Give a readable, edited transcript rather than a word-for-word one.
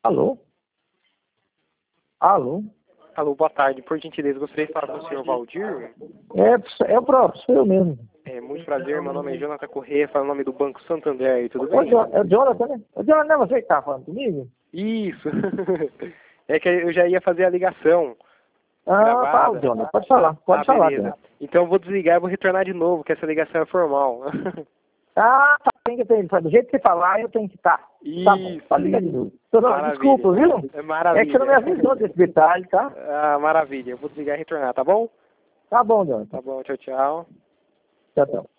Alô? Alô? Alô, boa tarde. Por gentileza, gostaria de falar com o senhor Valdir. É o próprio, sou eu mesmo. É, muito prazer, meu nome é Jonathan Corrêa, falo o nome do Banco Santander aí, tudo Ô, bem? É o Jonathan, né? Ô, Jonathan, não é você que tá falando comigo? Isso. É que eu já ia fazer a ligação Ah, fala, gravada. Jonathan, pode falar, Beleza. Jonathan. Então eu vou desligar e vou retornar de novo, que essa ligação é formal. Ah, tá, do jeito que você falar, eu tenho que estar. Tá bom, Isso. pode ligar de novo. Maravilha. Desculpa, viu? É maravilha. É que você não me avisou desse detalhe, tá? Ah, maravilha. Eu vou desligar e retornar, tá bom? Tá bom, Jonathan. Tá bom, tchau, tchau. Tchau, tchau.